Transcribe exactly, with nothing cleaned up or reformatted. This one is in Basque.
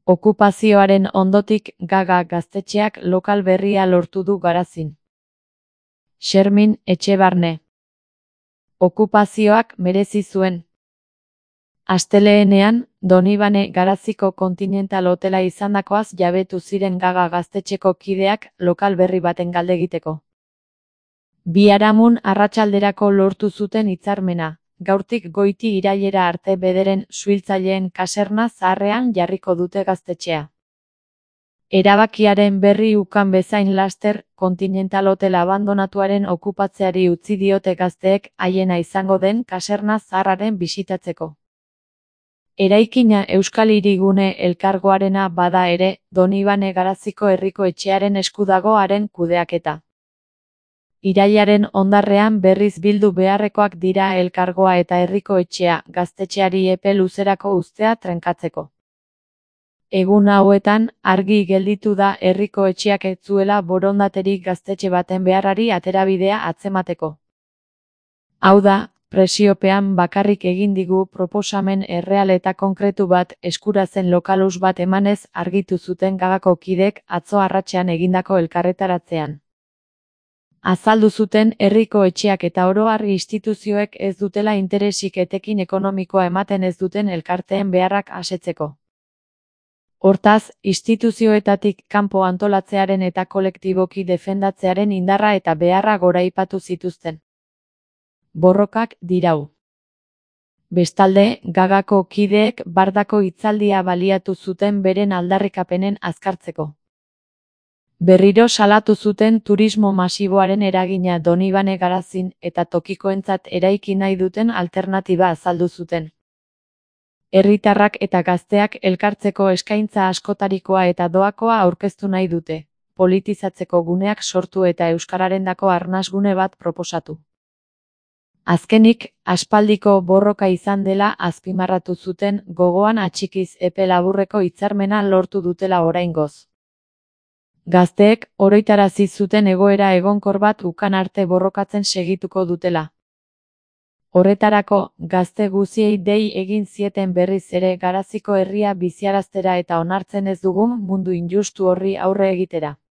Okupazioaren ondotik Gaga gaztetxeak lokal berria lortu du Garazin. Xermin Etxebarne. Okupazioak merezi zuen. Astelehenean, Donibane Garaziko Continental Hotela izandakoaz jabetu ziren Gaga gaztetxeko kideak lokal berri baten galde egiteko. Biharamun arratsalderako lortu zuten hitzarmena, gaurtik goiti irailera arte bederen suhiltzaileen kaserna zaharrean jarriko dute gaztetxea. Erabakiaren berri ukan bezain laster, Continental Hotel abandonatuaren okupatzeari utzi diote gazteek haiena izango den kaserna zaharraren bisitatzeko. Eraikina Euskal Hirigune Elkargoarena bada ere, Donibane Garaziko herriko etxearen esku dago haren kudeaketa. Irailaren hondarrean berriz bildu beharrekoak dira elkargoa eta herriko etxea, gaztetxeari epe luzerako uztea trenkatzeko. Egun hauetan, argi gelditu da herriko etxeak ez zuela borondaterik gaztetxe baten beharrari aterabidea atzemateko. Hau da, presiopean bakarrik egin digu proposamen erreal eta konkretu bat eskurazen lokalus bat emanez argitu zuten Gagako kidek atzo arratsean egindako elkarretaratzean. Azaldu zuten herriko etxeak eta oro har instituzioek ez dutela interesik etekin ekonomikoa ematen ez duten elkarteen beharrak asetzeko. Hortaz, instituzioetatik kanpo antolatzearen eta kolektiboki defendatzearen indarra eta beharra goraipatu zituzten. Borrokak dirau. Bestalde, Gagako kideek bardako hitzaldia baliatu zuten beren aldarrikapenen azkartzeko. Berriro salatu zuten turismo masiboaren eragina Donibane Garazin eta tokikoentzat eraiki nahi duten alternatiba azaldu zuten. Herritarrak eta gazteak elkartzeko eskaintza askotarikoa eta doakoa aurkeztu nahi dute, politizatzeko guneak sortu eta euskararendako arnasgune bat proposatu. Azkenik, aspaldiko borroka izan dela azpimarratu zuten gogoan atxikiz epe laburreko hitzarmena lortu dutela oraingoz. Gazteek oroitarazi zuten egoera egonkor bat ukan arte borrokatzen segituko dutela. Horretarako, gazte guziei dei egin zieten berriz ere Garaziko herria biziaraztera eta onartzen ez dugun mundu injustu horri aurre egitera.